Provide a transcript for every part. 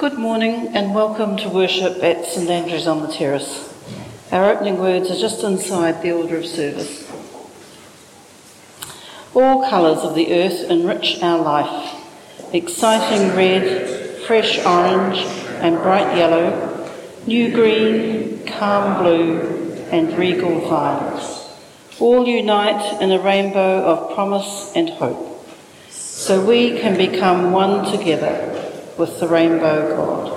Good morning and welcome to worship at St Andrew's on the Terrace. Our opening words are just inside the order of service. All colours of the earth enrich our life. Exciting red, fresh orange and bright yellow, new green, calm blue and regal violet. All unite in a rainbow of promise and hope, so we can become one together with the rainbow God.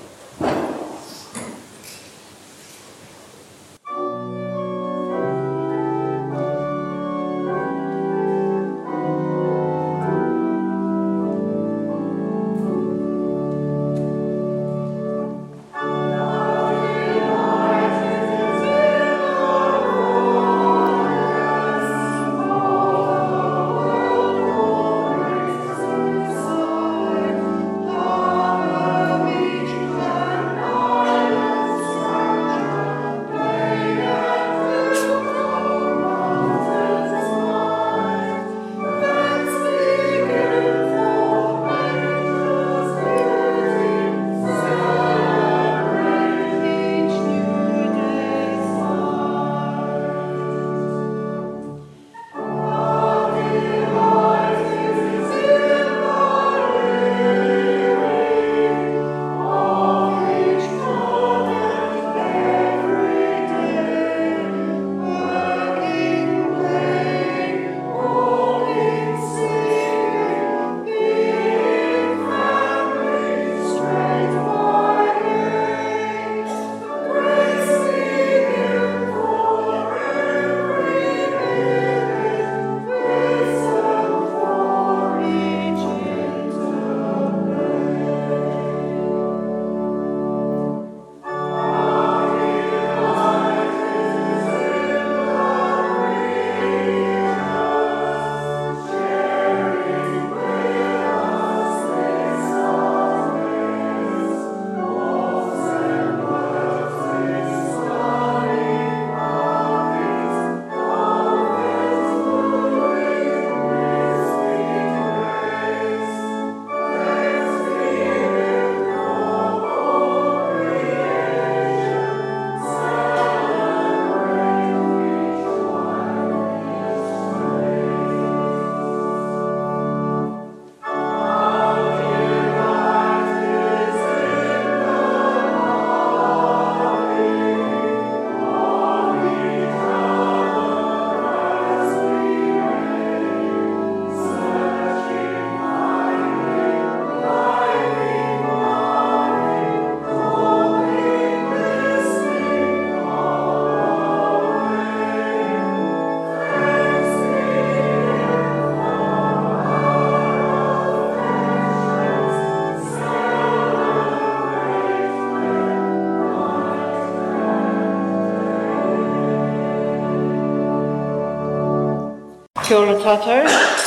Kia ora tātou.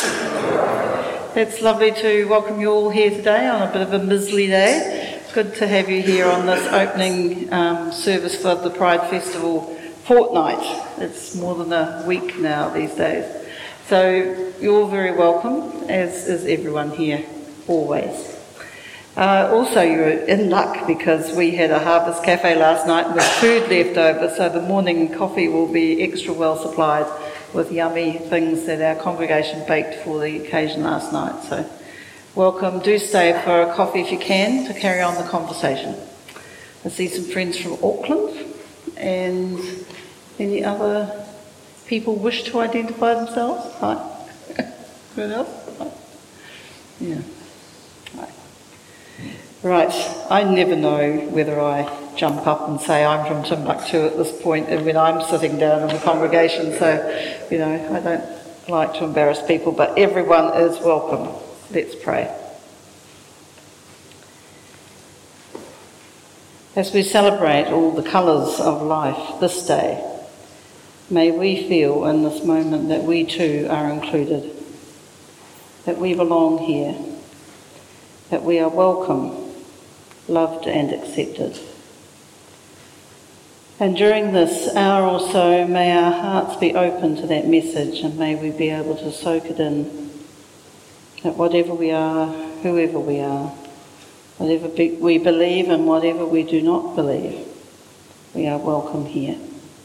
It's lovely to welcome you all here today on a bit of a mizzly day. Good to have you here on this opening service for the Pride Festival fortnight. It's more than a week now these days. So you're all very welcome, as is everyone here, always. Also, you're in luck because we had a harvest cafe last night with food left over, so the morning coffee will be extra well supplied with yummy things that our congregation baked for the occasion last night. So welcome. Do stay for a coffee if you can to carry on the conversation. I see some friends from Auckland, and any other people wish to identify themselves? Hi. Anyone else? Hi. Yeah. Right, I never know whether I jump up and say I'm from Timbuktu at this point and when I'm sitting down in the congregation, so, I don't like to embarrass people, but everyone is welcome. Let's pray. As we celebrate all the colours of life this day, may we feel in this moment that we too are included, that we belong here, that we are welcome, loved and accepted. And during this hour or so, may our hearts be open to that message and may we be able to soak it in, that whatever we are, whoever we are Whatever we believe and whatever we do not believe, we are welcome here.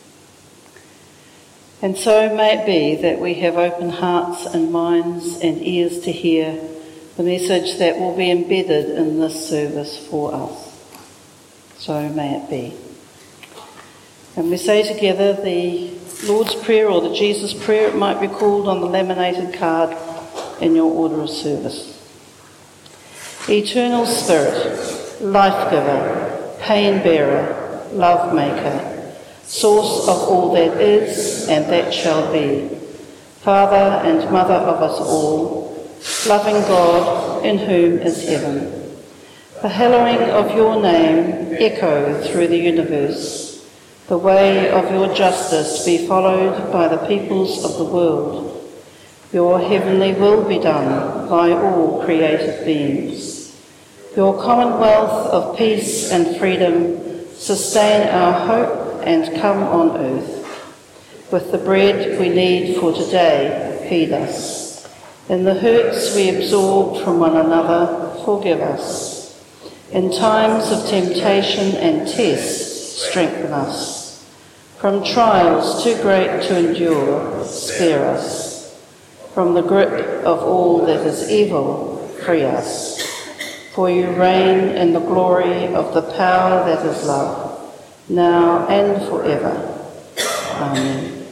And so may it be that we have open hearts and minds and ears to hear the message that will be embedded in this service for us. So may it be. And we say together the Lord's Prayer, or the Jesus Prayer, it might be called, on the laminated card in your order of service. Eternal Spirit, life-giver, pain-bearer, love-maker, source of all that is and that shall be, Father and Mother of us all, loving God in whom is heaven. The hallowing of your name echo through the universe, the way of your justice be followed by the peoples of the world. Your heavenly will be done by all created beings. Your commonwealth of peace and freedom sustain our hope and come on earth. With the bread we need for today, feed us. In the hurts we absorb from one another, forgive us. In times of temptation and test, strengthen us. From trials too great to endure, spare us. From the grip of all that is evil, free us. For you reign in the glory of the power that is love, now and forever. Amen.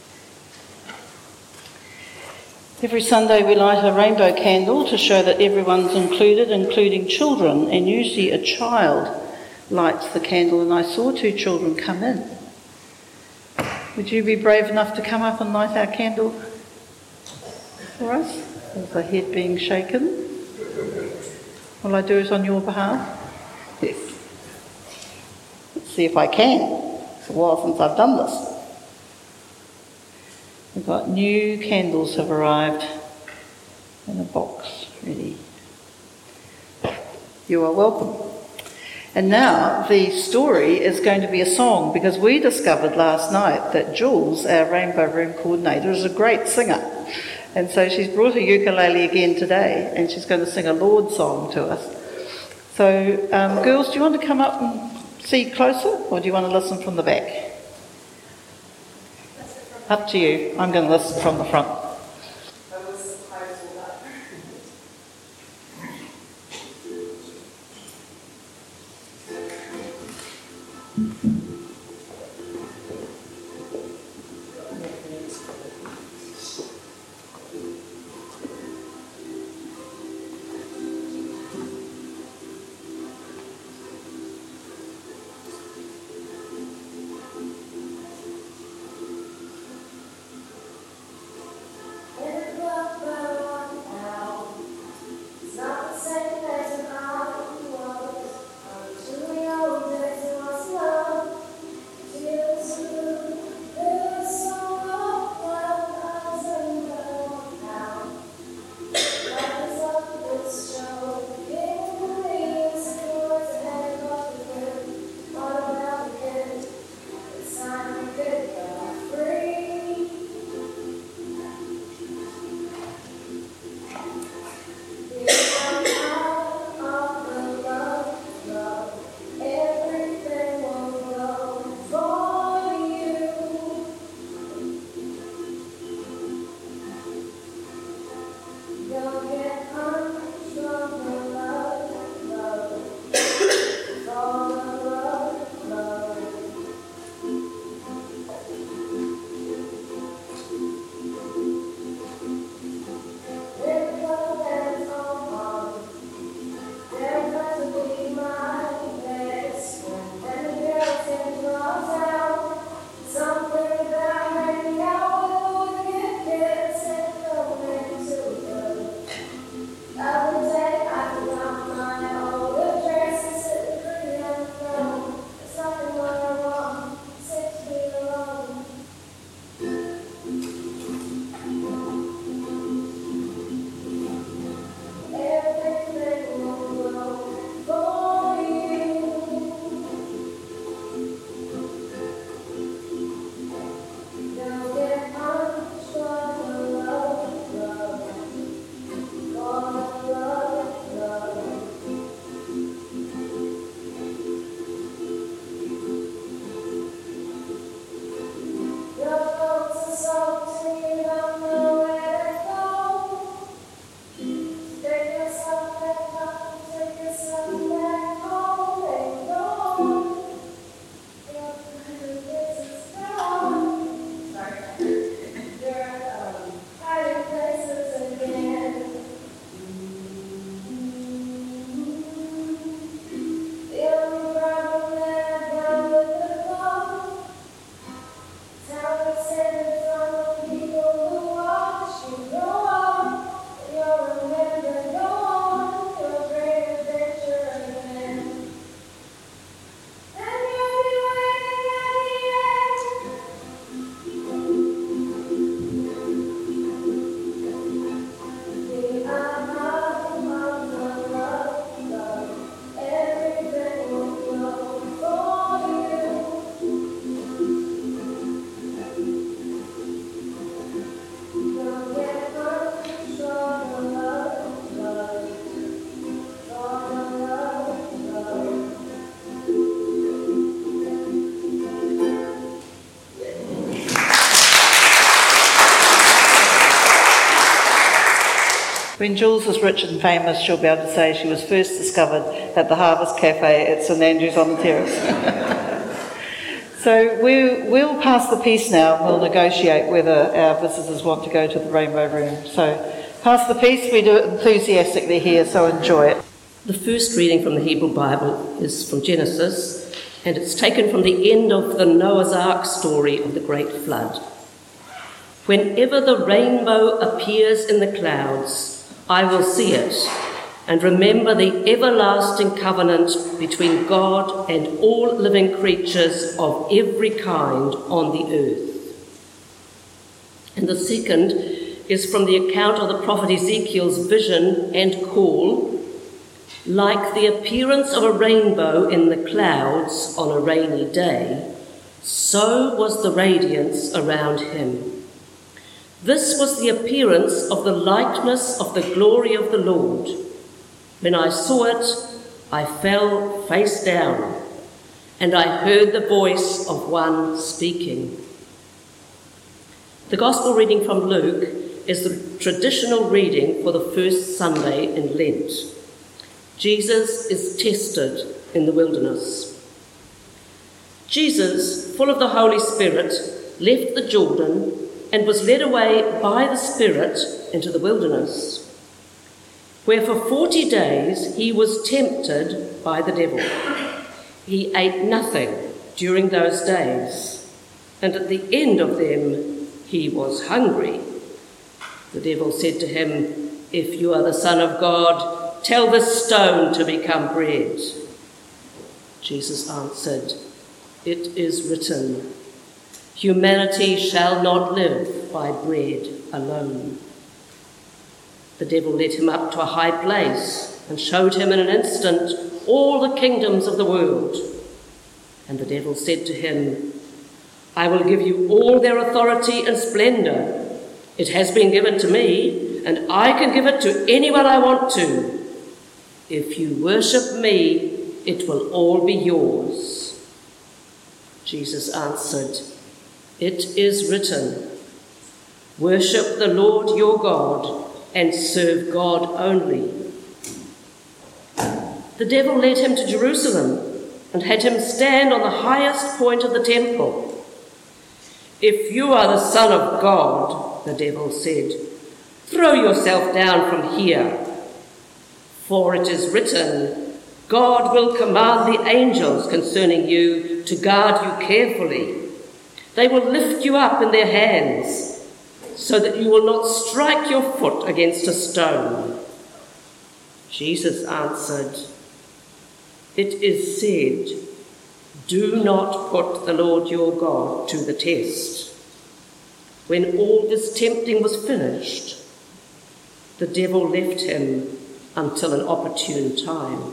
Every Sunday we light a rainbow candle to show that everyone's included, including children, and usually a child lights the candle, and I saw 2 children come in. Would you be brave enough to come up and light our candle for us? With the head being shaken. Will I do it on your behalf? Yes. Let's see if I can. It's a while since I've done this. We've got new candles have arrived in a box ready. You are welcome. And now the story is going to be a song, because we discovered last night that Jules, our Rainbow Room coordinator, is a great singer. And so she's brought a ukulele again today, and she's going to sing a Lord song to us. So, girls, do you want to come up and see closer, or do you want to listen from the back? Up to you. I'm going to listen from the front. When Jules is rich and famous, she'll be able to say she was first discovered at the Harvest Cafe at St Andrews on the Terrace. So we'll pass the peace now and we'll negotiate whether our visitors want to go to the Rainbow Room. So pass the peace, we do it enthusiastically here, so enjoy it. The first reading from the Hebrew Bible is from Genesis, and it's taken from the end of the Noah's Ark story of the Great Flood. Whenever the rainbow appears in the clouds, I will see it and remember the everlasting covenant between God and all living creatures of every kind on the earth. And the second is from the account of the prophet Ezekiel's vision and call. Like the appearance of a rainbow in the clouds on a rainy day, so was the radiance around him. This was the appearance of the likeness of the glory of the Lord. When I saw it, I fell face down, and I heard the voice of one speaking. The Gospel reading from Luke is the traditional reading for the first Sunday in Lent. Jesus is tested in the wilderness. Jesus, full of the Holy Spirit, left the Jordan and was led away by the Spirit into the wilderness, where for 40 days he was tempted by the devil. He ate nothing during those days, and at the end of them he was hungry. The devil said to him, "If you are the Son of God, tell this stone to become bread." Jesus answered, "It is written, humanity shall not live by bread alone." The devil led him up to a high place and showed him in an instant all the kingdoms of the world. And the devil said to him, "I will give you all their authority and splendour. It has been given to me, and I can give it to anyone I want to. If you worship me, it will all be yours." Jesus answered, "It is written, worship the Lord your God and serve God only." The devil led him to Jerusalem and had him stand on the highest point of the temple. "If you are the Son of God," the devil said, "throw yourself down from here. For it is written, God will command the angels concerning you to guard you carefully. They will lift you up in their hands, so that you will not strike your foot against a stone." Jesus answered, "It is said, do not put the Lord your God to the test." When all this tempting was finished, the devil left him until an opportune time.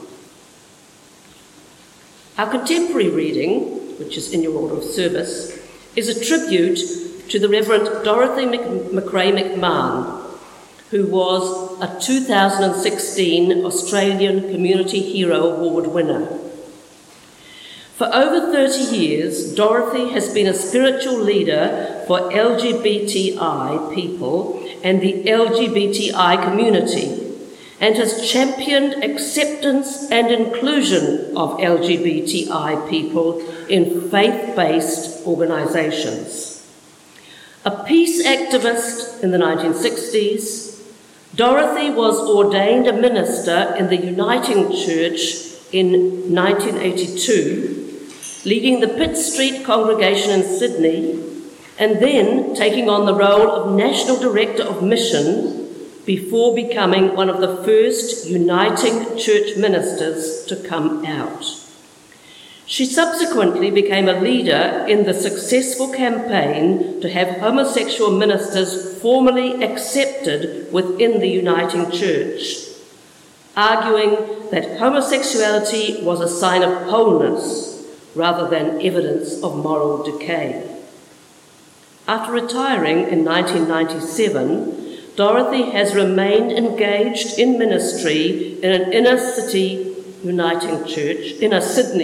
Our contemporary reading, which is in your order of service, is a tribute to the Reverend Dorothy McRae McMahon, who was a 2016 Australian Community Hero Award winner. For over 30 years, Dorothy has been a spiritual leader for LGBTI people and the LGBTI community, and has championed acceptance and inclusion of LGBTI people in faith-based organisations. A peace activist in the 1960s, Dorothy was ordained a minister in the Uniting Church in 1982, leading the Pitt Street congregation in Sydney, and then taking on the role of National Director of Mission before becoming one of the first Uniting Church ministers to come out. She subsequently became a leader in the successful campaign to have homosexual ministers formally accepted within the Uniting Church, arguing that homosexuality was a sign of wholeness rather than evidence of moral decay. After retiring in 1997, Dorothy has remained engaged in ministry in an Sydney Uniting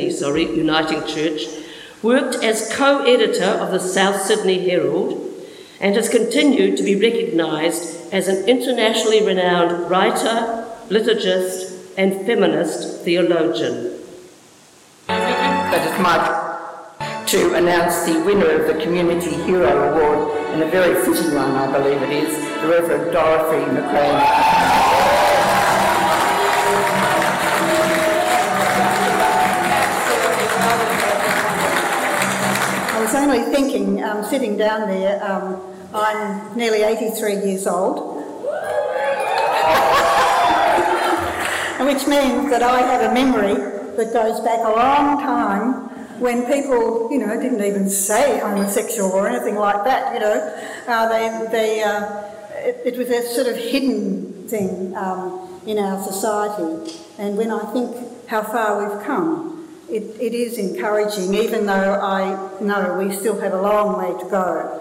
Church, worked as co-editor of the South Sydney Herald, and has continued to be recognised as an internationally renowned writer, liturgist and feminist theologian. But it's my job to announce the winner of the Community Hero Award, and a very fitting one, I believe it is, the Reverend Dorothy McCray. I was only thinking, sitting down there, I'm nearly 83 years old, which means that I have a memory that goes back a long time when people, didn't even say homosexual or anything like that, it was a sort of hidden thing in our society. And when I think how far we've come, it is encouraging, even though I know we still have a long way to go.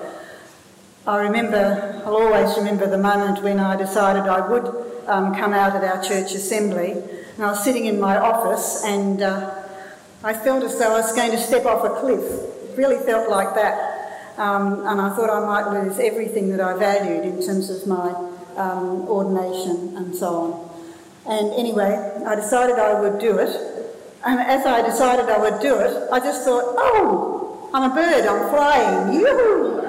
I'll always remember the moment when I decided I would come out at our church assembly, and I was sitting in my office and I felt as though I was going to step off a cliff. It really felt like that. And I thought I might lose everything that I valued in terms of my ordination and so on. And anyway, I decided I would do it. And as I decided I would do it, I just thought, oh, I'm a bird, I'm flying, yoo-hoo!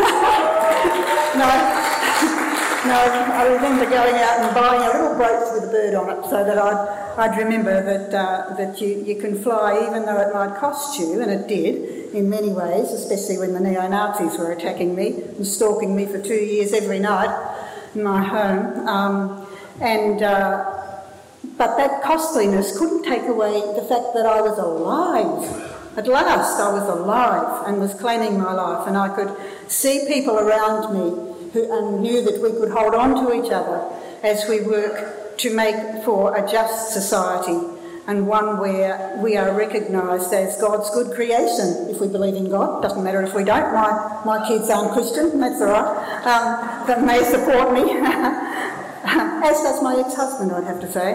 No, I remember going out and buying a little brooch with a bird on it so that I'd remember that you can fly even though it might cost you, and it did in many ways, especially when the neo-Nazis were attacking me and stalking me for 2 years every night in my home. But that costliness couldn't take away the fact that I was alive. At last I was alive and was claiming my life, and I could see people around me and knew that we could hold on to each other as we work to make for a just society, and one where we are recognised as God's good creation, if we believe in God. Doesn't matter if we don't. My kids aren't Christian, that's all right. But may support me. As does my ex-husband, I'd have to say.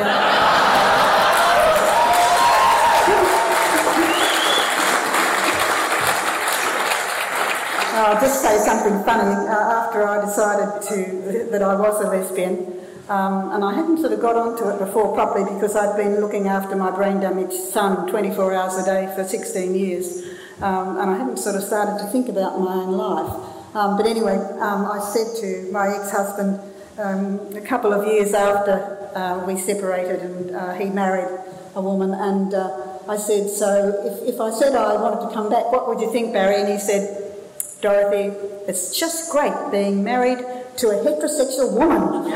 I'll just say something funny. After I decided that I was a lesbian, and I hadn't sort of got onto it before properly because I'd been looking after my brain-damaged son 24 hours a day for 16 years, and I hadn't sort of started to think about my own life. But anyway, I said to my ex-husband, a couple of years after we separated and he married a woman, and I said, so if I said I wanted to come back, what would you think, Barry? And he said, Dorothy, it's just great being married to a heterosexual woman.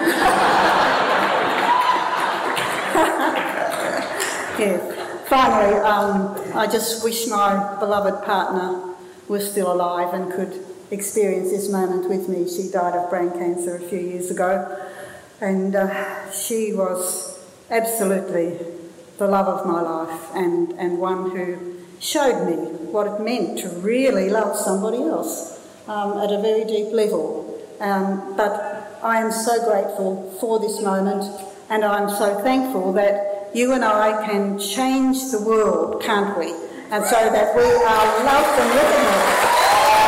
Yeah. Finally, I just wish my beloved partner was still alive and could experience this moment with me. She died of brain cancer a few years ago, and she was absolutely the love of my life, and one who showed me what it meant to really love somebody else at a very deep level. But I am so grateful for this moment, and I'm so thankful that you and I can change the world, can't we? And so that we are loved and recognised.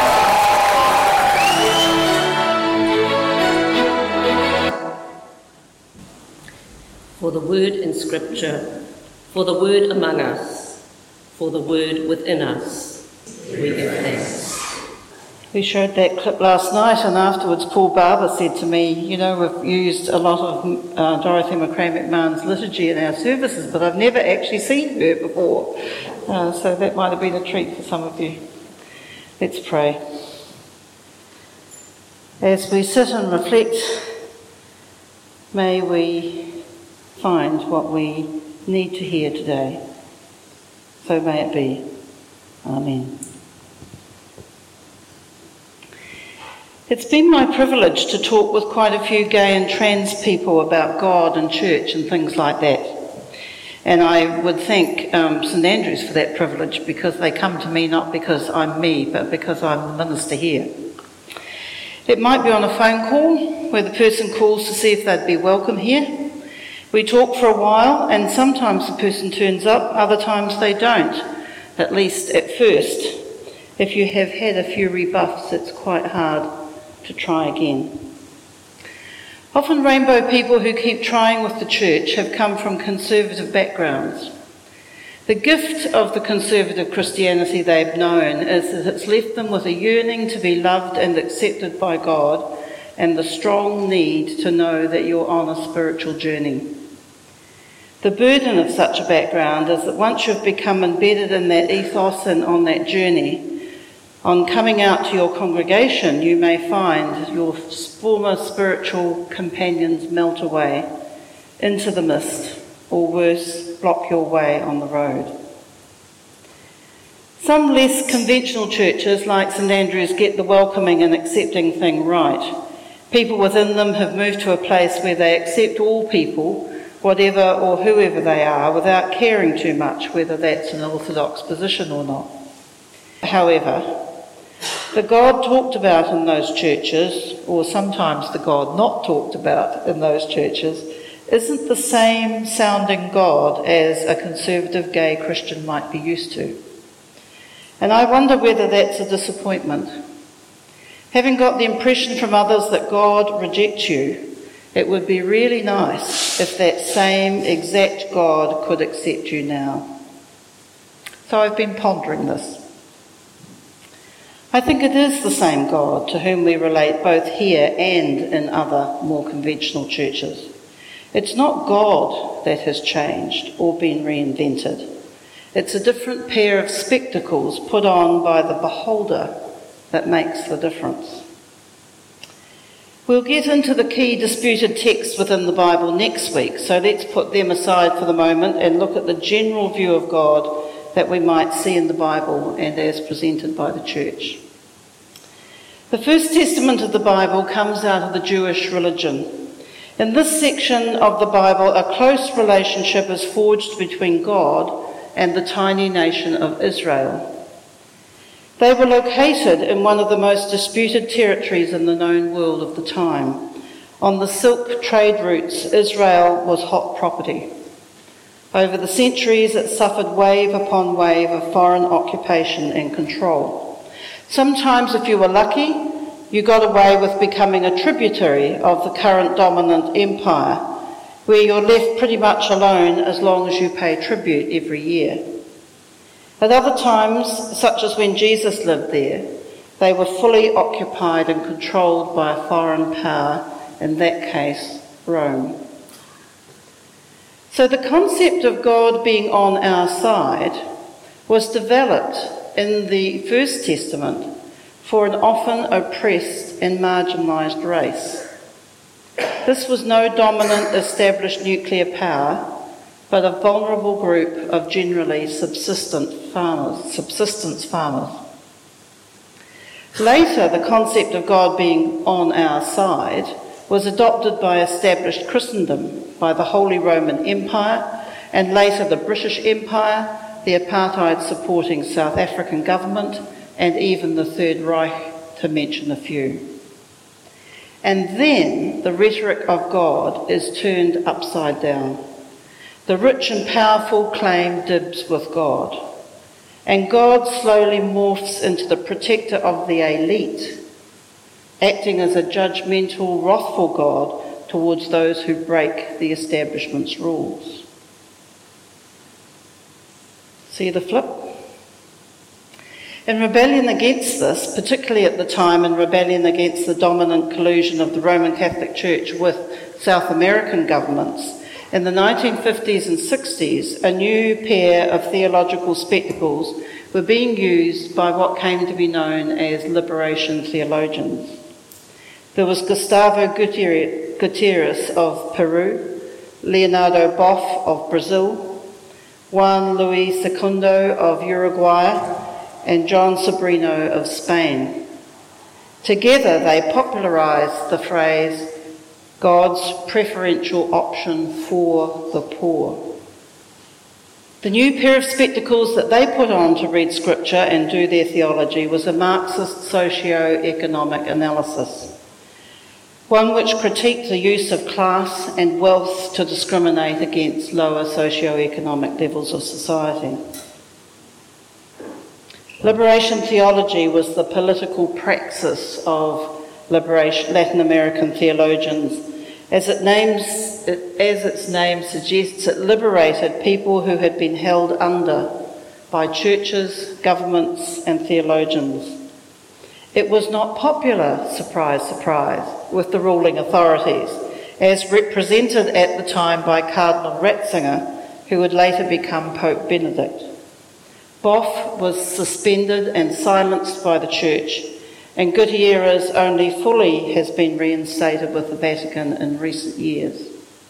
For the word in Scripture, for the word among us, for the word within us, we give thanks. We showed that clip last night, and afterwards Paul Barber said to me, we've used a lot of Dorothy McCray McMahon's liturgy in our services, but I've never actually seen her before. So that might have been a treat for some of you. Let's pray. As we sit and reflect, may we find what we need to hear today. So may it be. Amen. It's been my privilege to talk with quite a few gay and trans people about God and church and things like that. And I would thank St Andrews for that privilege, because they come to me not because I'm me, but because I'm the minister here. It might be on a phone call where the person calls to see if they'd be welcome here. We talk for a while, and sometimes the person turns up, other times they don't, at least at first. If you have had a few rebuffs, it's quite hard to try again. Often rainbow people who keep trying with the church have come from conservative backgrounds. The gift of the conservative Christianity they've known is that it's left them with a yearning to be loved and accepted by God, and the strong need to know that you're on a spiritual journey. The burden of such a background is that once you've become embedded in that ethos and on that journey, on coming out to your congregation, you may find your former spiritual companions melt away into the mist, or worse, block your way on the road. Some less conventional churches, like St Andrew's, get the welcoming and accepting thing right. People within them have moved to a place where they accept all people, whatever or whoever they are, without caring too much whether that's an orthodox position or not. However, the God talked about in those churches, or sometimes the God not talked about in those churches, isn't the same sounding God as a conservative gay Christian might be used to. And I wonder whether that's a disappointment. Having got the impression from others that God rejects you, it would be really nice if that same exact God could accept you now. So I've been pondering this. I think it is the same God to whom we relate both here and in other more conventional churches. It's not God that has changed or been reinvented. It's a different pair of spectacles put on by the beholder that makes the difference. We'll get into the key disputed texts within the Bible next week, so let's put them aside for the moment and look at the general view of God that we might see in the Bible and as presented by the church. The first testament of the Bible comes out of the Jewish religion. In this section of the Bible, a close relationship is forged between God and the tiny nation of Israel. They were located in one of the most disputed territories in the known world of the time. On the silk trade routes, Israel was hot property. Over the centuries, it suffered wave upon wave of foreign occupation and control. Sometimes, if you were lucky, you got away with becoming a tributary of the current dominant empire, where you're left pretty much alone as long as you pay tribute every year. At other times, such as when Jesus lived there, they were fully occupied and controlled by a foreign power, in that case, Rome. So the concept of God being on our side was developed in the First Testament for an often oppressed and marginalised race. This was no dominant established nuclear power, but a vulnerable group of generally subsistence farmers. Later, the concept of God being on our side was adopted by established Christendom, by the Holy Roman Empire, and later the British Empire, the apartheid-supporting South African government, and even the Third Reich, to mention a few. And then the rhetoric of God is turned upside down. The rich and powerful claim dibs with God, and God slowly morphs into the protector of the elite, acting as a judgmental, wrathful God towards those who break the establishment's rules. See the flip? In rebellion against this, particularly at the time in rebellion against the dominant collusion of the Roman Catholic Church with South American governments, in the 1950s and 60s, a new pair of theological spectacles were being used by what came to be known as liberation theologians. There was Gustavo Gutierrez of Peru, Leonardo Boff of Brazil, Juan Luis Segundo of Uruguay, and John Sobrino of Spain. Together they popularised the phrase, God's preferential option for the poor. The new pair of spectacles that they put on to read scripture and do their theology was a Marxist socio-economic analysis, one which critiqued the use of class and wealth to discriminate against lower socio-economic levels of society. Liberation theology was the political praxis of Latin American theologians. As its name suggests, it liberated people who had been held under by churches, governments and theologians. It was not popular, surprise, surprise, with the ruling authorities, as represented at the time by Cardinal Ratzinger, who would later become Pope Benedict. Boff was suspended and silenced by the Church, and Gutierrez only fully has been reinstated with the Vatican in recent years.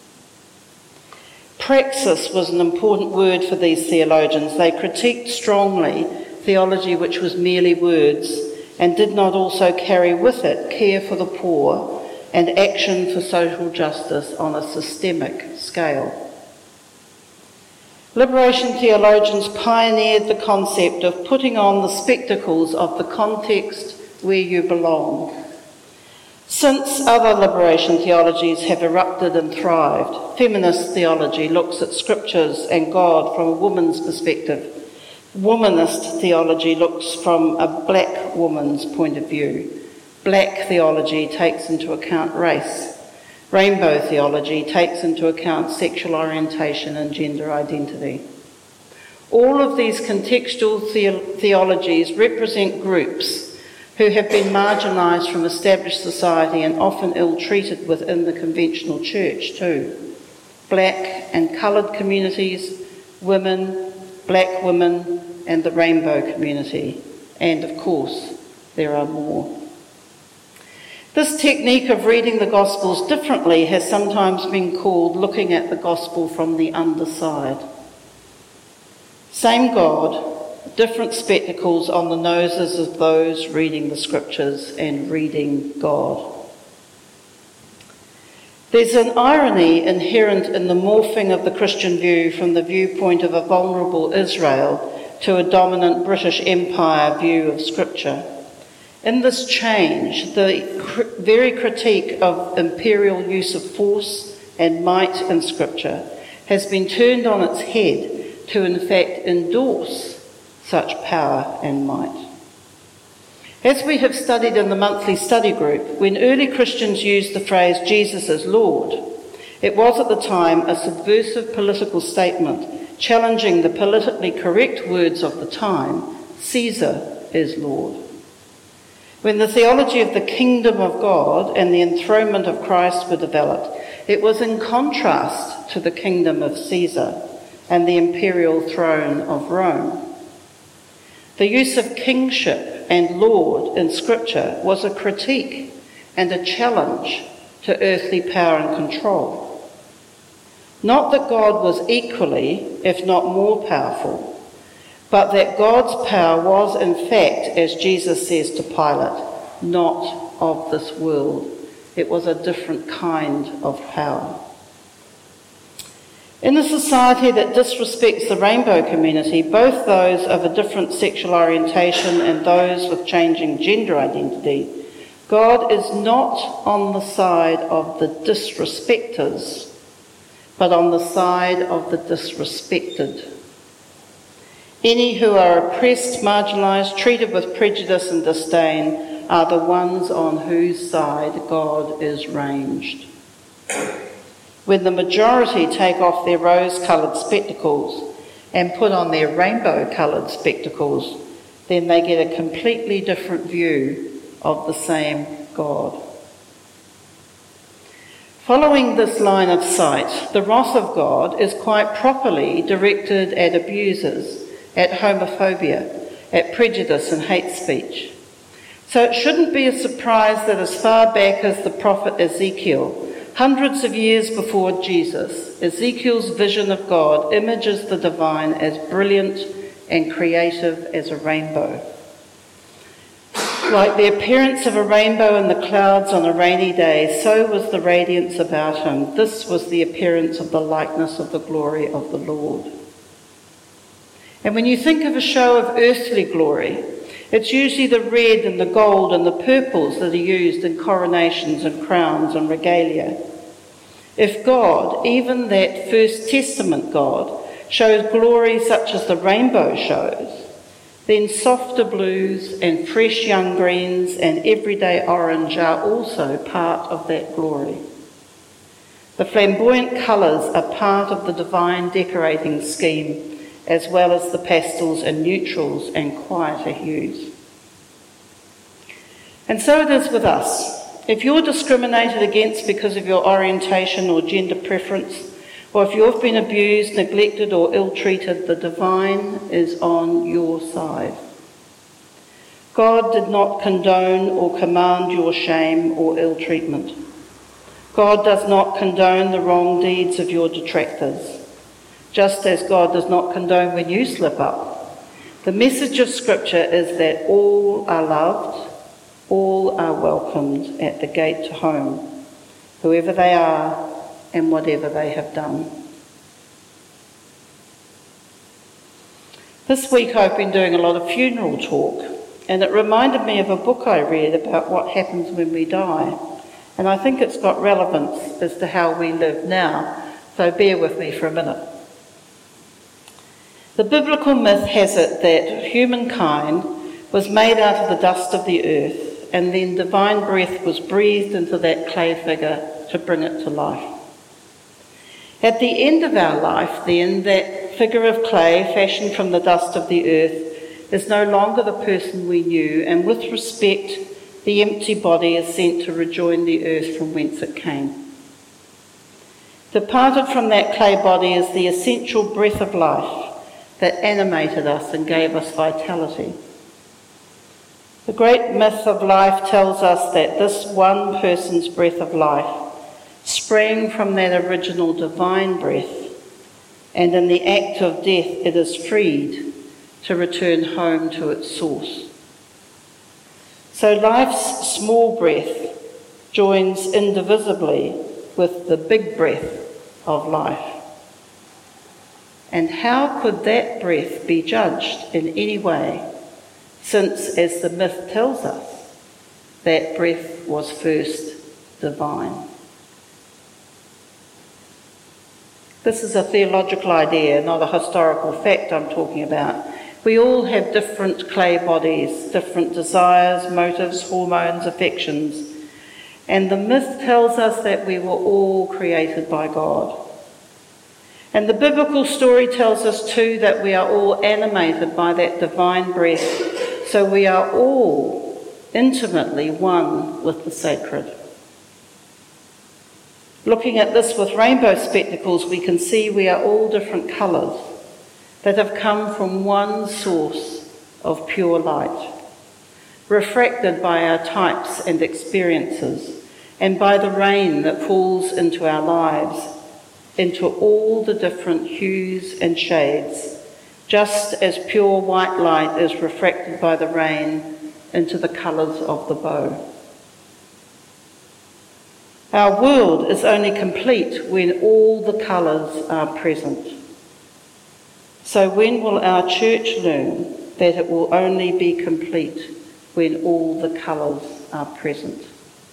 Praxis was an important word for these theologians. They critiqued strongly theology which was merely words and did not also carry with it care for the poor and action for social justice on a systemic scale. Liberation theologians pioneered the concept of putting on the spectacles of the context where you belong. Since other liberation theologies have erupted and thrived, feminist theology looks at scriptures and God from a woman's perspective. Womanist theology looks from a black woman's point of view. Black theology takes into account race. Rainbow theology takes into account sexual orientation and gender identity. All of these contextual theologies represent groups who have been marginalised from established society and often ill-treated within the conventional church too. Black and coloured communities, women, black women, and the rainbow community. And of course, there are more. This technique of reading the Gospels differently has sometimes been called looking at the Gospel from the underside. Same God, different spectacles on the noses of those reading the Scriptures and reading God. There's an irony inherent in the morphing of the Christian view from the viewpoint of a vulnerable Israel to a dominant British Empire view of Scripture. In this change, the very critique of imperial use of force and might in Scripture has been turned on its head to in fact endorse such power and might. As we have studied in the monthly study group, when early Christians used the phrase Jesus is Lord, it was at the time a subversive political statement challenging the politically correct words of the time, Caesar is Lord. When the theology of the kingdom of God and the enthronement of Christ were developed, it was in contrast to the kingdom of Caesar and the imperial throne of Rome. The use of kingship and Lord in Scripture was a critique and a challenge to earthly power and control. Not that God was equally, if not more powerful, but that God's power was in fact, as Jesus says to Pilate, not of this world. It was a different kind of power. In a society that disrespects the rainbow community, both those of a different sexual orientation and those with changing gender identity, God is not on the side of the disrespecters, but on the side of the disrespected. Any who are oppressed, marginalised, treated with prejudice and disdain are the ones on whose side God is ranged. When the majority take off their rose-coloured spectacles and put on their rainbow-coloured spectacles, then they get a completely different view of the same God. Following this line of sight, the wrath of God is quite properly directed at abusers, at homophobia, at prejudice and hate speech. So it shouldn't be a surprise that as far back as the prophet Ezekiel, hundreds of years before Jesus, Ezekiel's vision of God images the divine as brilliant and creative as a rainbow. Like the appearance of a rainbow in the clouds on a rainy day, so was the radiance about him. This was the appearance of the likeness of the glory of the Lord. And when you think of a show of earthly glory, it's usually the red and the gold and the purples that are used in coronations and crowns and regalia. If God, even that First Testament God, shows glory such as the rainbow shows, then softer blues and fresh young greens and everyday orange are also part of that glory. The flamboyant colours are part of the divine decorating scheme, as well as the pastels and neutrals and quieter hues. And so it is with us. If you're discriminated against because of your orientation or gender preference, or if you've been abused, neglected or ill-treated, the divine is on your side. God did not condone or command your shame or ill-treatment. God does not condone the wrong deeds of your detractors, just as God does not condone when you slip up. The message of Scripture is that all are loved, all are welcomed at the gate to home, whoever they are and whatever they have done. This week I've been doing a lot of funeral talk, and it reminded me of a book I read about what happens when we die. And I think it's got relevance as to how we live now, so bear with me for a minute. The biblical myth has it that humankind was made out of the dust of the earth, and then divine breath was breathed into that clay figure to bring it to life. At the end of our life, then, that figure of clay fashioned from the dust of the earth is no longer the person we knew, and with respect, the empty body is sent to rejoin the earth from whence it came. Departed from that clay body is the essential breath of life that animated us and gave us vitality. The great myth of life tells us that this one person's breath of life sprang from that original divine breath, and in the act of death it is freed to return home to its source. So life's small breath joins indivisibly with the big breath of life. And how could that breath be judged in any way, since, as the myth tells us, that breath was first divine? This is a theological idea, not a historical fact I'm talking about. We all have different clay bodies, different desires, motives, hormones, affections. And the myth tells us that we were all created by God. And the biblical story tells us too that we are all animated by that divine breath, so we are all intimately one with the sacred. Looking at this with rainbow spectacles, we can see we are all different colours that have come from one source of pure light, refracted by our types and experiences, and by the rain that falls into our lives, into all the different hues and shades, just as pure white light is refracted by the rain into the colours of the bow. Our world is only complete when all the colours are present. So when will our church learn that it will only be complete when all the colours are present?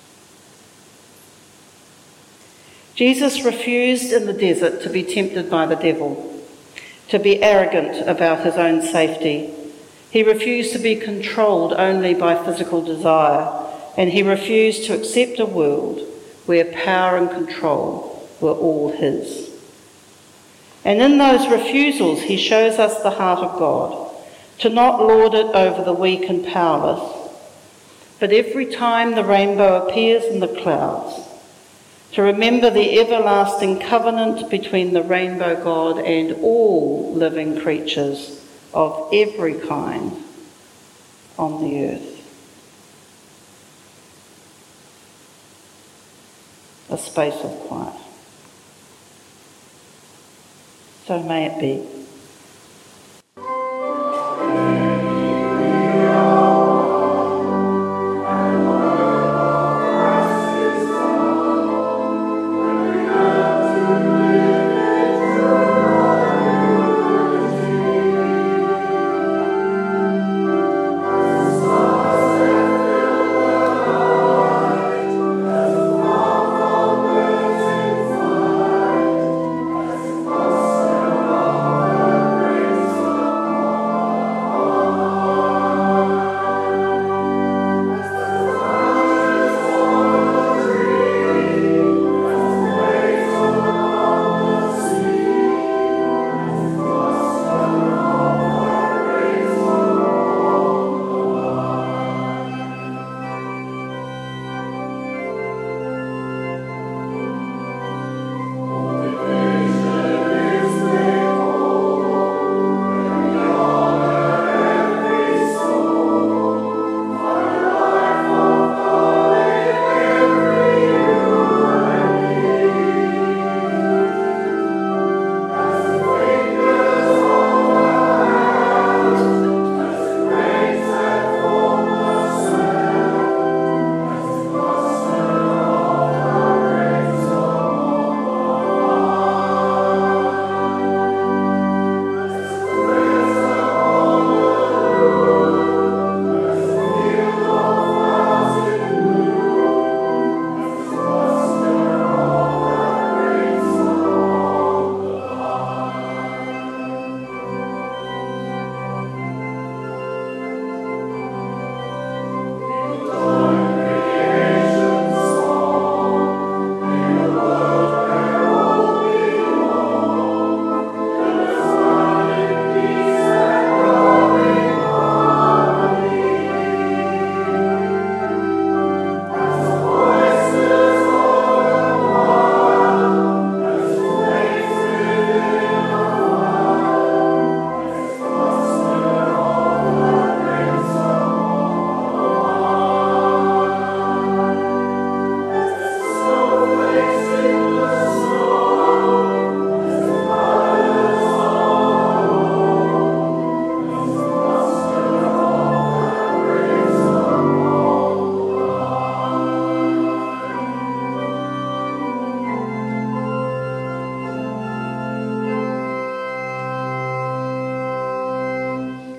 Jesus refused in the desert to be tempted by the devil, to be arrogant about his own safety. He refused to be controlled only by physical desire, and he refused to accept a world where power and control were all his. And in those refusals, he shows us the heart of God, to not lord it over the weak and powerless, but every time the rainbow appears in the clouds, to remember the everlasting covenant between the rainbow God and all living creatures of every kind on the earth. A space of quiet. So may it be.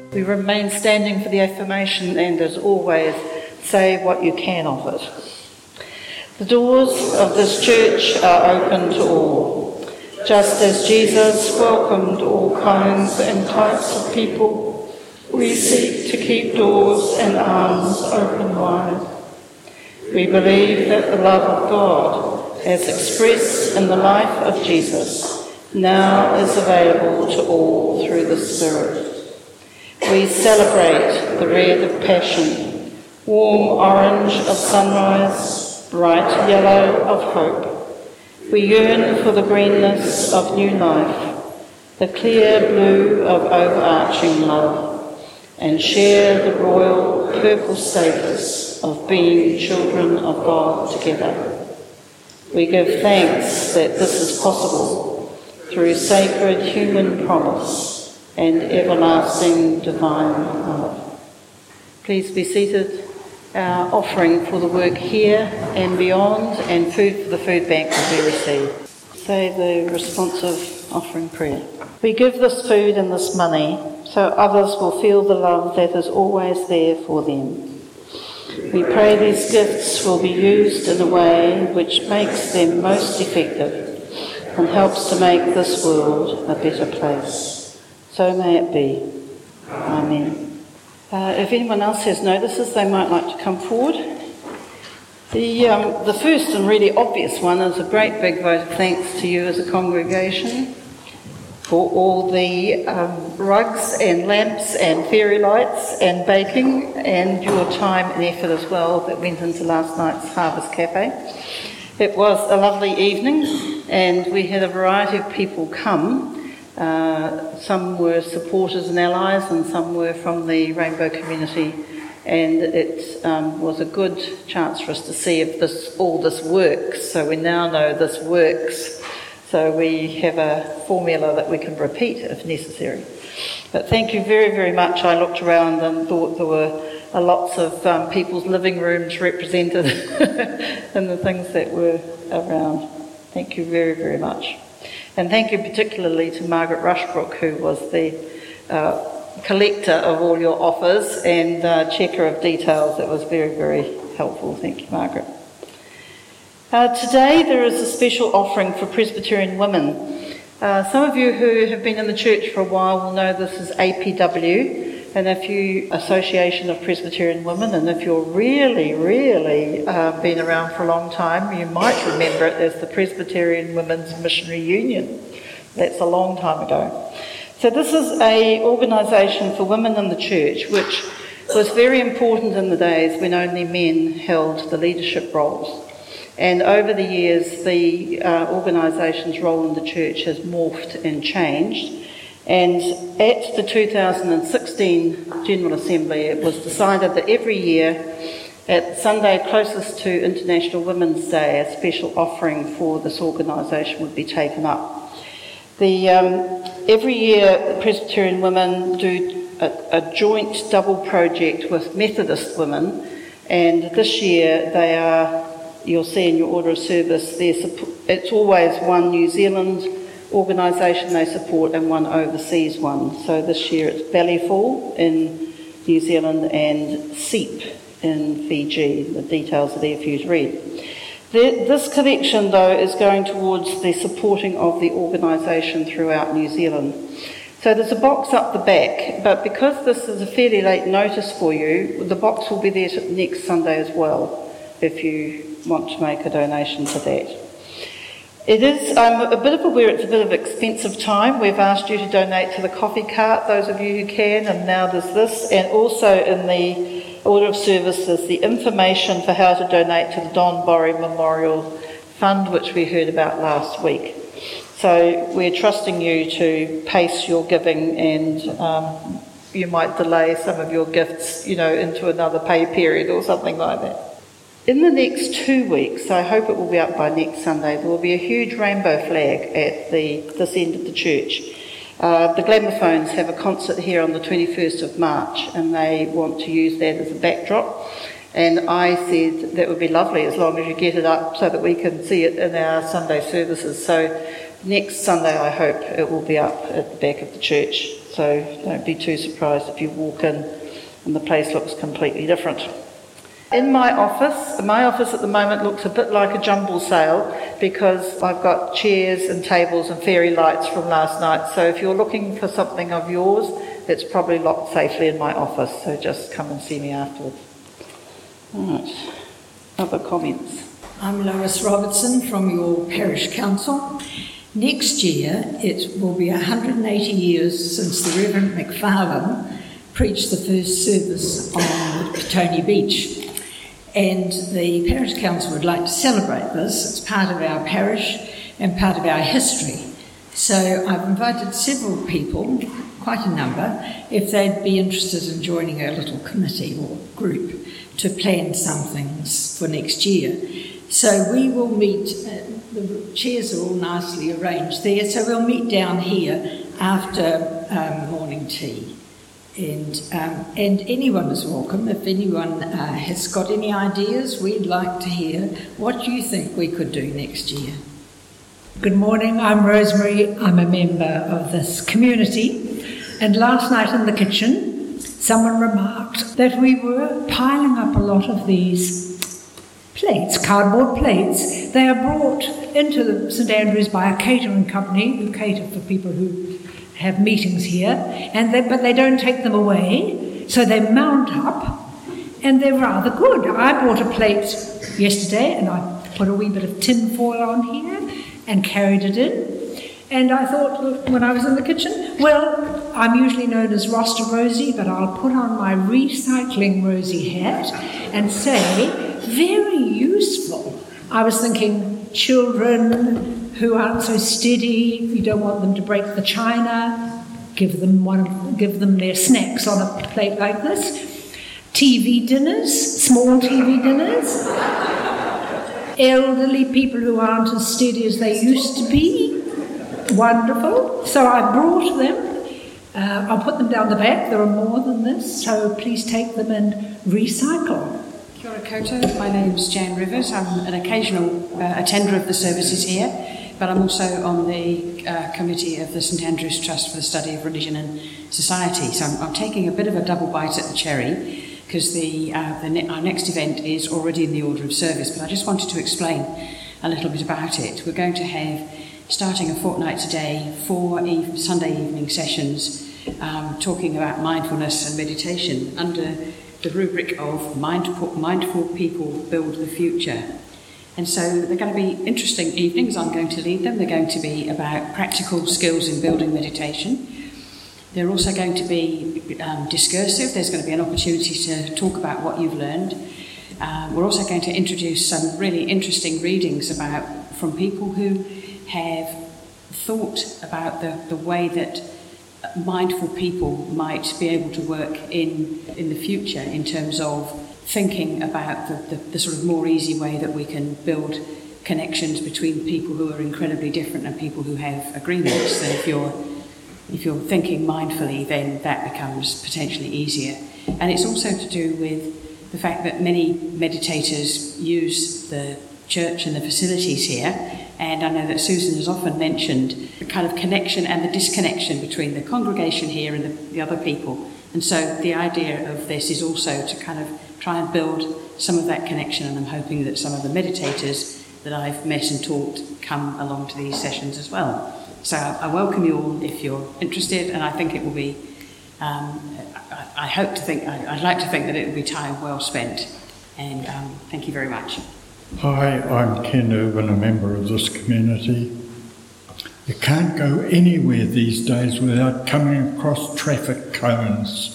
We remain standing for the affirmation and, as always, say what you can of it. The doors of this church are open to all. Just as Jesus welcomed all kinds and types of people, we seek to keep doors and arms open wide. We believe that the love of God, as expressed in the life of Jesus, now is available to all through the Spirit. We celebrate the red of passion, warm orange of sunrise, bright yellow of hope. We yearn for the greenness of new life, the clear blue of overarching love, and share the royal purple status of being children of God together. We give thanks that this is possible through sacred human promise and everlasting divine love. Please be seated. Our offering for the work here and beyond and food for the food bank will be received. Say the responsive offering prayer. We give this food and this money so others will feel the love that is always there for them. We pray these gifts will be used in a way which makes them most effective and helps to make this world a better place. So may it be. Amen. If anyone else has notices, they might like to come forward. The first and really obvious one is a great big vote of thanks to you as a congregation for all the rugs and lamps and fairy lights and baking and your time and effort as well that went into last night's Harvest Cafe. It was a lovely evening and we had a variety of people come. Some were supporters and allies and some were from the Rainbow community, and it was a good chance for us to see if all this works. So we now know this works, so we have a formula that we can repeat if necessary. But thank you very, very much. I looked around and thought there were lots of people's living rooms represented in the things that were around. Thank you very, very much. And thank you particularly to Margaret Rushbrook, who was the collector of all your offers and checker of details. That was very, very helpful. Thank you, Margaret. Today there is a special offering for Presbyterian women. Some of you who have been in the church for a while will know this is APW, and if you Association of Presbyterian Women, and if you're really, really been around for a long time, you might remember it as the Presbyterian Women's Missionary Union. That's a long time ago. So this is an organisation for women in the church, which was very important in the days when only men held the leadership roles. And over the years, the organisation's role in the church has morphed and changed. And at the 2016 General Assembly, it was decided that every year, at the Sunday closest to International Women's Day, a special offering for this organisation would be taken up. Every year, Presbyterian women do a joint double project with Methodist women, and this year they are, you'll see in your order of service, it's always one New Zealand organisation they support and one overseas one. So this year it's Ballyfall in New Zealand and SEEP in Fiji. The details are there for you to read. This collection, though, is going towards the supporting of the organisation throughout New Zealand. So there's a box up the back, but because this is a fairly late notice for you, the box will be there next Sunday as well, if you want to make a donation to that. It is, I'm a bit aware it's a bit of expensive time. We've asked you to donate to the coffee cart, those of you who can, and now there's this. And also in the order of service is the information for how to donate to the Don Borry Memorial Fund, which we heard about last week. So we're trusting you to pace your giving, and you might delay some of your gifts, into another pay period or something like that. In the next 2 weeks, I hope it will be up by next Sunday, there will be a huge rainbow flag at this end of the church. The Glamophones have a concert here on the 21st of March, and they want to use that as a backdrop. And I said that would be lovely as long as you get it up so that we can see it in our Sunday services. So next Sunday, I hope it will be up at the back of the church. So so don't be too surprised if you walk in and the place looks completely different. In my office at the moment looks a bit like a jumble sale because I've got chairs and tables and fairy lights from last night. So if you're looking for something of yours, it's probably locked safely in my office. So just come and see me afterwards. All right. Other comments? I'm Lois Robertson from your parish council. Next year it will be 180 years since the Reverend McFarlane preached the first service on Petone Beach. And the parish council would like to celebrate this. It's part of our parish and part of our history. So I've invited several people, quite a number, if they'd be interested in joining a little committee or group to plan some things for next year. So we will meet, the chairs are all nicely arranged there, so we'll meet down here after morning tea. And anyone is welcome. If anyone has got any ideas, we'd like to hear what you think we could do next year. Good morning, I'm Rosemary. I'm a member of this community. And last night in the kitchen, someone remarked that we were piling up a lot of these plates, cardboard plates. They are brought into the St Andrews by a catering company who cater for people who have meetings here, but they don't take them away, so they mount up, and they're rather good. I bought a plate yesterday, and I put a wee bit of tin foil on here and carried it in, and I thought, when I was in the kitchen, well, I'm usually known as Roster Rosie, but I'll put on my Recycling Rosie hat and say, very useful. I was thinking, children who aren't so steady, you don't want them to break the china, give them their snacks on a plate like this. TV dinners, small TV dinners. Elderly people who aren't as steady as they used to be. Wonderful. So I brought them. I'll put them down the back. There are more than this, so please take them and recycle. Kia ora koutou. My name's Jan Rivers. I'm an occasional attender of the services here, but I'm also on the committee of the St Andrews Trust for the Study of Religion and Society. So I'm taking a bit of a double bite at the cherry because our next event is already in the order of service, but I just wanted to explain a little bit about it. We're going to have, starting a fortnight today, 4 Sunday evening sessions talking about mindfulness and meditation under the rubric of Mindful People Build the Future. And so they're going to be interesting evenings. I'm going to lead them. They're going to be about practical skills in building meditation. They're also going to be discursive. There's going to be an opportunity to talk about what you've learned. We're also going to introduce some really interesting readings from people who have thought about the way that mindful people might be able to work in the future in terms of thinking about the sort of more easy way that we can build connections between people who are incredibly different and people who have agreements. So if you're thinking mindfully, then that becomes potentially easier. And it's also to do with the fact that many meditators use the church and the facilities here, and I know that Susan has often mentioned the kind of connection and the disconnection between the congregation here and the other people. And so the idea of this is also to kind of try and build some of that connection, and I'm hoping that some of the meditators that I've met and taught come along to these sessions as well. So I welcome you all if you're interested, and I think it will be, I'd like to think that it will be time well spent. And thank you very much. Hi, I'm Ken Irwin, a member of this community. You can't go anywhere these days without coming across traffic cones.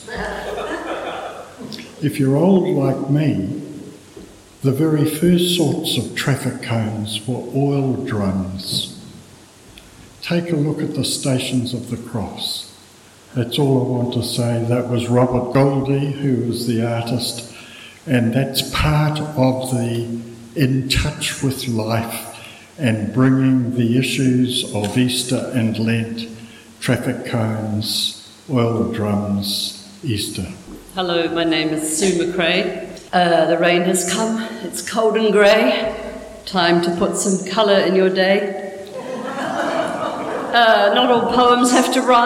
If you're old like me, the very first sorts of traffic cones were oil drums. Take a look at the Stations of the Cross. That's all I want to say. That was Robert Goldie, who was the artist, and that's part of the in touch with life and bringing the issues of Easter and Lent, traffic cones, oil drums, Easter. Hello, my name is Sue McRae. The rain has come, it's cold and grey. Time to put some colour in your day. Not all poems have to rhyme,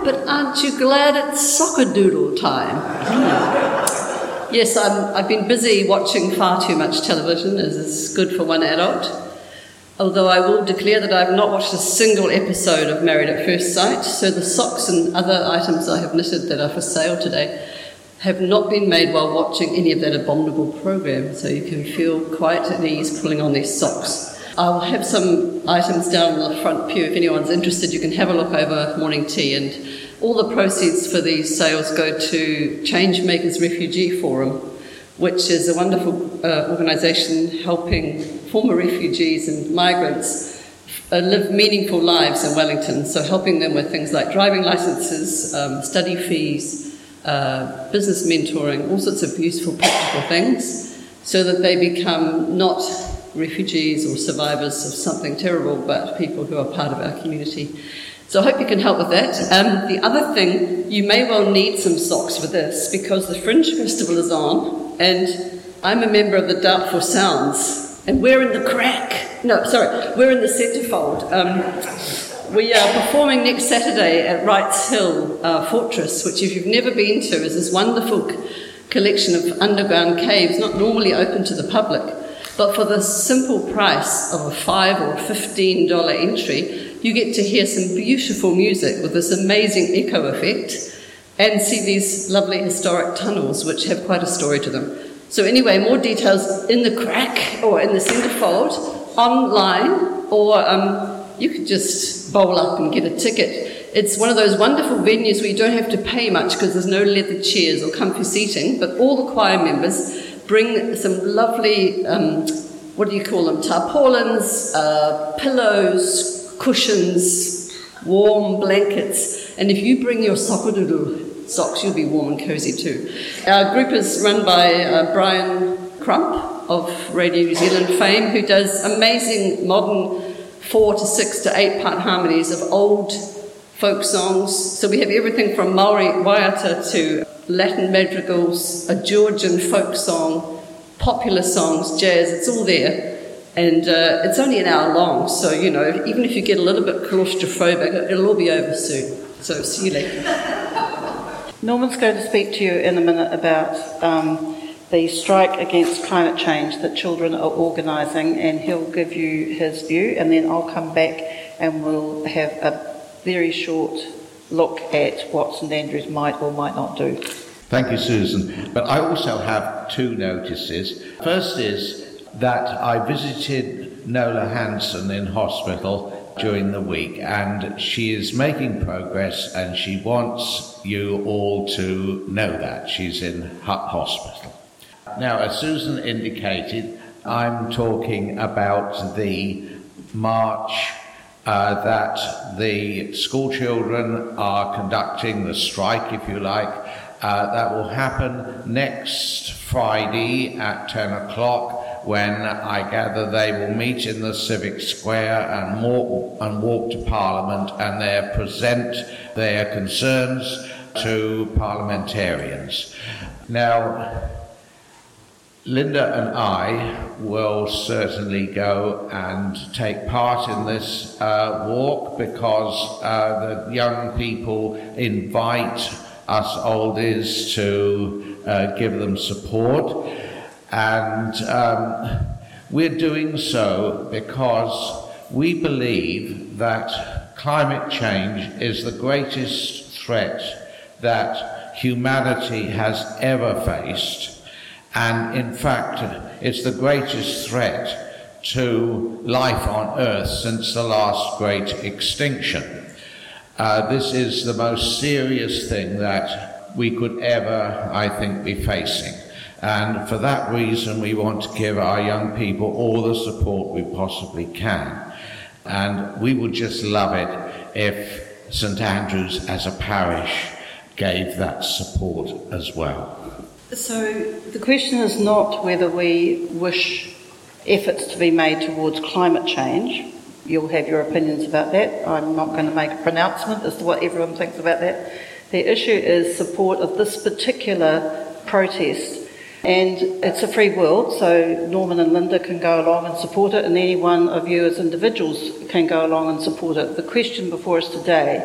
but aren't you glad it's soccer doodle time? Yes, I've been busy watching far too much television, as is good for one adult. Although I will declare that I've not watched a single episode of Married at First Sight, so the socks and other items I have knitted that are for sale today have not been made while watching any of that abominable program, so you can feel quite at ease pulling on these socks. I'll have some items down on the front pew. If anyone's interested, you can have a look over morning tea, and all the proceeds for these sales go to Changemakers Refugee Forum, which is a wonderful organisation helping former refugees and migrants live meaningful lives in Wellington, so helping them with things like driving licences, study fees, business mentoring, all sorts of useful practical things, so that they become not refugees or survivors of something terrible, but people who are part of our community. So I hope you can help with that. The other thing, you may well need some socks for this, because the Fringe Festival is on, and I'm a member of the Doubtful Sounds, and we're in the we're in the Centrefold. We are performing next Saturday at Wrights Hill Fortress, which, if you've never been to, is this wonderful collection of underground caves, not normally open to the public, but for the simple price of a $5 or $15 entry, you get to hear some beautiful music with this amazing echo effect and see these lovely historic tunnels, which have quite a story to them. So anyway, more details in the crack or in the Centrefold, online, or you could just bowl up and get a ticket. It's one of those wonderful venues where you don't have to pay much because there's no leather chairs or comfy seating, but all the choir members bring some lovely, tarpaulins, pillows, cushions, warm blankets, and if you bring your sockadoodle socks, you'll be warm and cosy too. Our group is run by Brian Crump of Radio New Zealand fame, who does amazing modern 4 to 6 to 8 part harmonies of old folk songs. So we have everything from Maori waiata to Latin madrigals, a Georgian folk song, popular songs, jazz, it's all there. And it's only an hour long, so, even if you get a little bit claustrophobic, it'll all be over soon. So see you later. Norman's going to speak to you in a minute about the strike against climate change that children are organising, and he'll give you his view, and then I'll come back and we'll have a very short look at what St Andrews might or might not do. Thank you, Susan. But I also have 2 notices. First is that I visited Nola Hanson in hospital during the week, and she is making progress, and she wants you all to know that. She's in hospital. Now, as Susan indicated, I'm talking about the march that the school children are conducting, the strike, if you like, that will happen next Friday at 10 o'clock, when I gather they will meet in the Civic Square and walk to Parliament, and they present their concerns to parliamentarians. Now, Linda and I will certainly go and take part in this walk, because the young people invite us oldies to give them support. And we're doing so because we believe that climate change is the greatest threat that humanity has ever faced. And in fact, it's the greatest threat to life on Earth since the last great extinction. This is the most serious thing that we could ever, I think, be facing. And for that reason, we want to give our young people all the support we possibly can. And we would just love it if St Andrews as a parish gave that support as well. So the question is not whether we wish efforts to be made towards climate change. You'll have your opinions about that. I'm not going to make a pronouncement as to what everyone thinks about that. The issue is support of this particular protest. And it's a free world, so Norman and Linda can go along and support it, and any one of you as individuals can go along and support it. The question before us today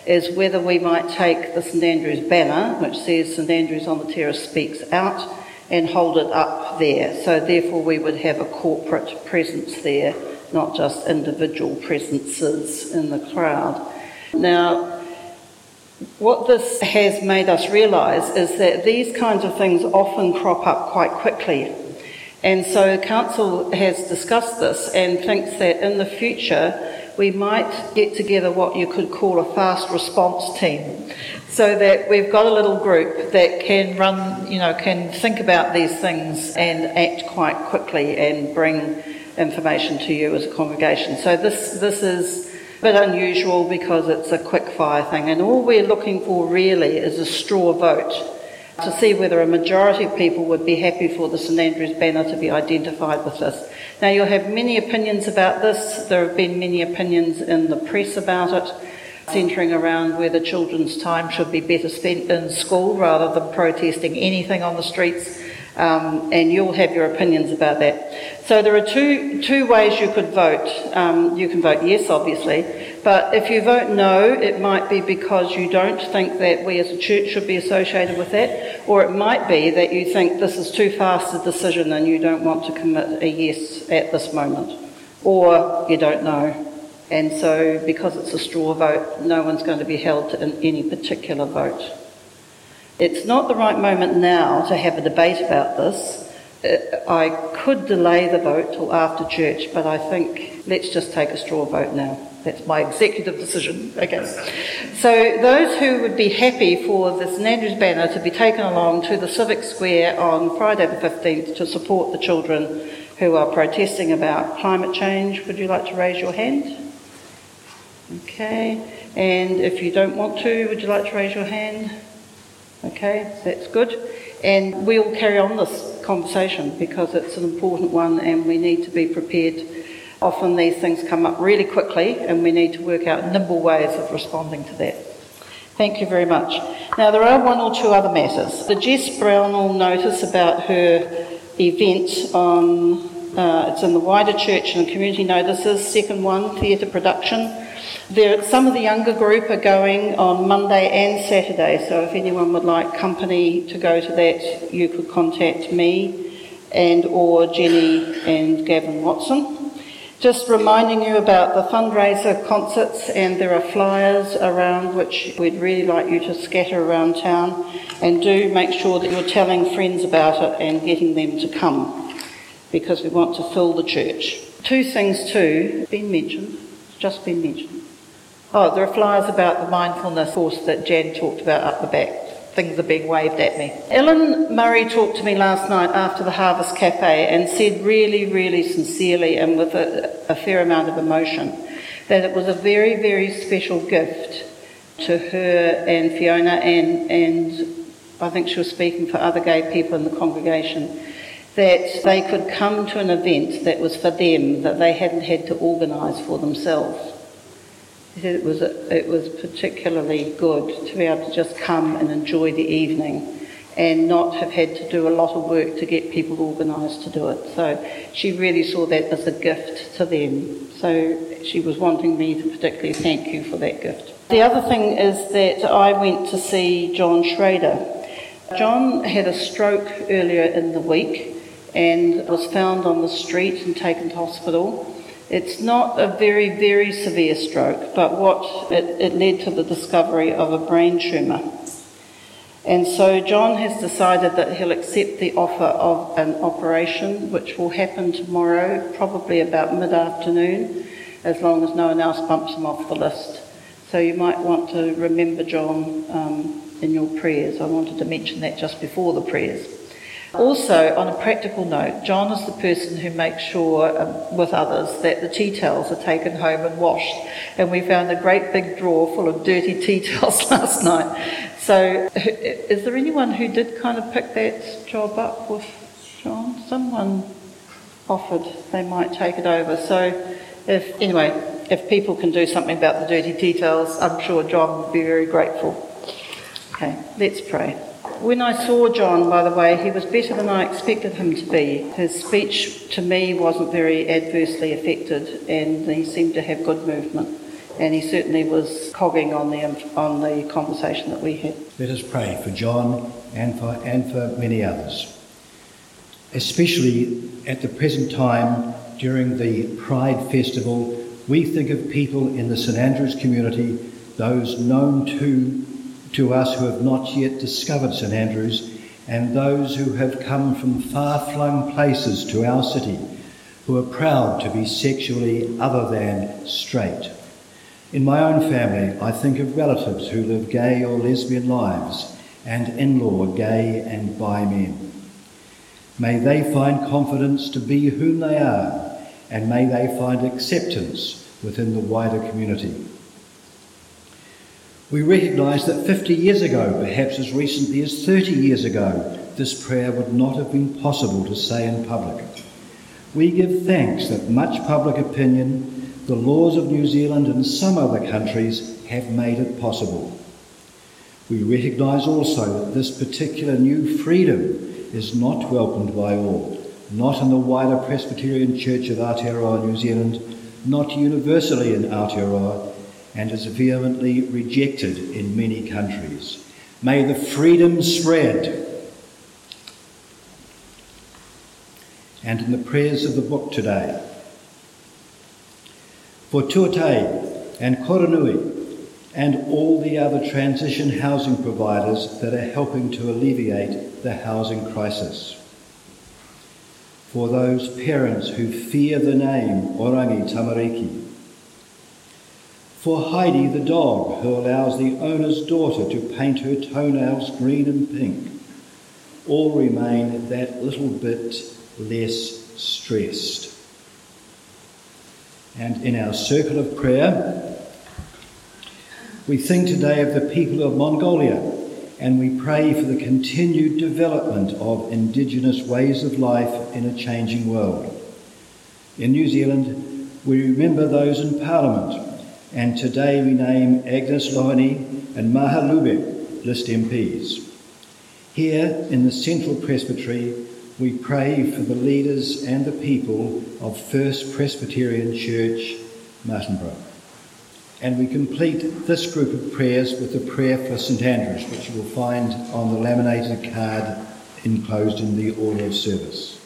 is whether we might take the St Andrews banner, which says St Andrews on the Terrace Speaks Out, and hold it up there. So therefore we would have a corporate presence there, not just individual presences in the crowd. Now, what this has made us realise is that these kinds of things often crop up quite quickly. And so Council has discussed this and thinks that in the future we might get together what you could call a fast response team, so that we've got a little group that can run, can think about these things and act quite quickly and bring information to you as a congregation. So this is a bit unusual because it's a quick fire thing, and all we're looking for really is a straw vote to see whether a majority of people would be happy for the St Andrews banner to be identified with this. Now, you'll have many opinions about this. There have been many opinions in the press about it, centring around whether children's time should be better spent in school rather than protesting anything on the streets, and you'll have your opinions about that. So there are two ways you could vote. You can vote yes, obviously, but if you vote no, it might be because you don't think that we as a church should be associated with that, or it might be that you think this is too fast a decision and you don't want to commit a yes at this moment, or you don't know. And so because it's a straw vote, no one's going to be held to any particular vote. It's not the right moment now to have a debate about this. I could delay the vote till after church, but I think let's just take a straw vote now. That's my executive decision. Okay. So those who would be happy for the St Andrews banner to be taken along to the Civic Square on Friday the 15th to support the children who are protesting about climate change, would you like to raise your hand? Okay. And if you don't want to, would you like to raise your hand? Okay, that's good. And we'll carry on this conversation because it's an important one and we need to be prepared. Often these things come up really quickly and we need to work out nimble ways of responding to that. Thank you very much. Now there are one or two other matters. The Jess Brownell notice about her event it's in the wider church and community notices, second one, theatre production. Some of the younger group are going on Monday and Saturday, so if anyone would like company to go to that, you could contact me or Jenny and Gavin Watson. Just reminding you about the fundraiser concerts, and there are flyers around which we'd really like you to scatter around town, and do make sure that you're telling friends about it and getting them to come, because we want to fill the church. Two things too, just been mentioned. Oh, there are flyers about the mindfulness course that Jan talked about up the back. Things are being waved at me. Ellen Murray talked to me last night after the Harvest Cafe and said really, really sincerely and with a fair amount of emotion that it was a very, very special gift to her and Fiona and I think she was speaking for other gay people in the congregation, that they could come to an event that was for them, that they hadn't had to organise for themselves. He said it was particularly good to be able to just come and enjoy the evening and not have had to do a lot of work to get people organised to do it. So she really saw that as a gift to them. So she was wanting me to particularly thank you for that gift. The other thing is that I went to see John Schrader. John had a stroke earlier in the week and was found on the street and taken to hospital. It's not a very, very severe stroke, but it led to the discovery of a brain tumour. And so John has decided that he'll accept the offer of an operation, which will happen tomorrow, probably about mid-afternoon, as long as no one else bumps him off the list. So you might want to remember John in your prayers. I wanted to mention that just before the prayers. Also, on a practical note, John is the person who makes sure, with others, that the tea towels are taken home and washed. And we found a great big drawer full of dirty tea towels last night. So, is there anyone who did kind of pick that job up with John? Someone offered they might take it over. So, if people can do something about the dirty tea towels, I'm sure John would be very grateful. Okay, let's pray. When I saw John, by the way, he was better than I expected him to be. His speech to me wasn't very adversely affected and he seemed to have good movement. and he certainly was cogging on the conversation that we had. Let us pray for John and for many others, especially at the present time during the Pride Festival. We think of people in the St Andrews community, those known to us who have not yet discovered St Andrews, and those who have come from far-flung places to our city, who are proud to be sexually other than straight. In my own family, I think of relatives who live gay or lesbian lives, and in-law gay and bi men. May they find confidence to be whom they are, and may they find acceptance within the wider community. We recognise that 50 years ago, perhaps as recently as 30 years ago, this prayer would not have been possible to say in public. We give thanks that much public opinion, the laws of New Zealand and some other countries have made it possible. We recognise also that this particular new freedom is not welcomed by all, not in the wider Presbyterian Church of Aotearoa, New Zealand, not universally in Aotearoa, and is vehemently rejected in many countries. May the freedom spread. And in the prayers of the book today, for Tuatei and Koronui and all the other transition housing providers that are helping to alleviate the housing crisis. For those parents who fear the name Orangi Tamariki. For Heidi the dog who allows the owner's daughter to paint her toenails green and pink. All remain that little bit less stressed. And in our circle of prayer, we think today of the people of Mongolia, and we pray for the continued development of Indigenous ways of life in a changing world. In New Zealand, we remember those in Parliament, and today we name Agnes Lohane and Maha Lubeck list MPs. Here in the Central Presbytery, we pray for the leaders and the people of First Presbyterian Church, Martinborough. And we complete this group of prayers with a prayer for St Andrews, which you will find on the laminated card enclosed in the order of service.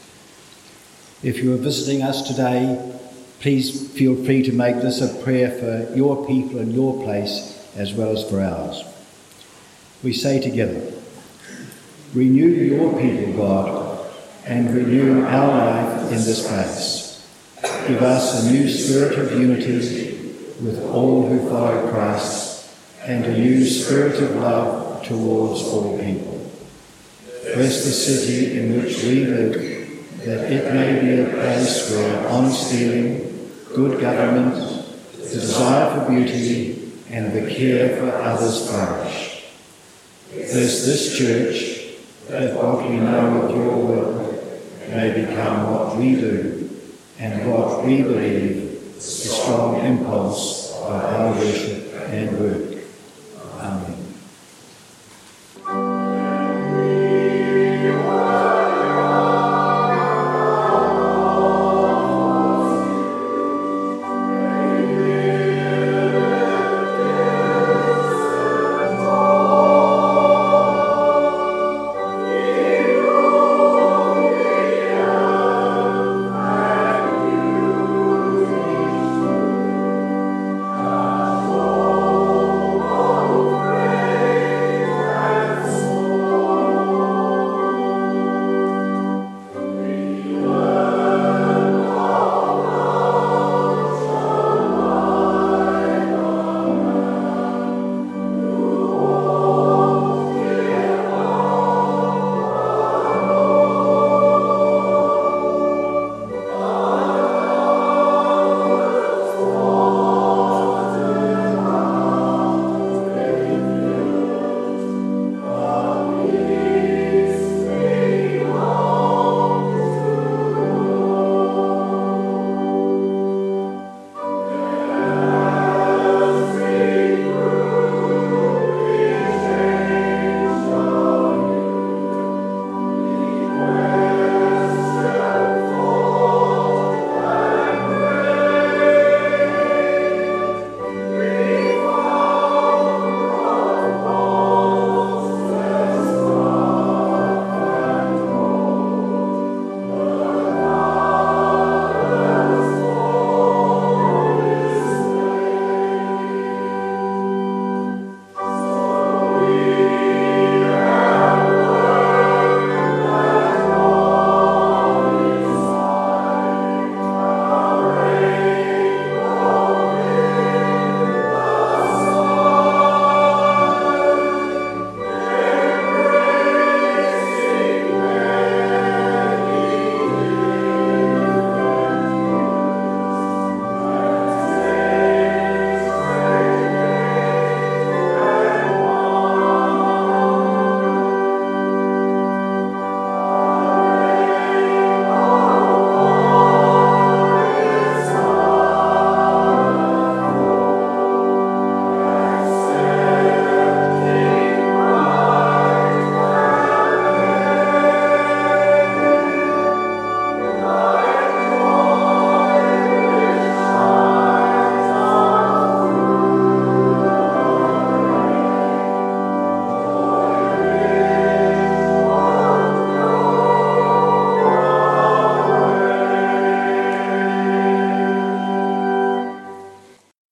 If you are visiting us today, please feel free to make this a prayer for your people and your place as well as for ours. We say together, renew your people, God, and renew our life in this place. Give us a new spirit of unity with all who follow Christ, and a new spirit of love towards all people. Bless the city in which we live, that it may be a place where honest dealing, good government, the desire for beauty, and the care for others flourish. Bless this church, that what we know of your will may become what we do, and what we believe the strong impulse of our worship and work. Amen. Oh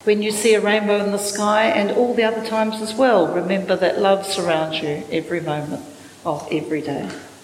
When you see a rainbow in the sky and all the other times as well, remember that love surrounds you every moment of every day.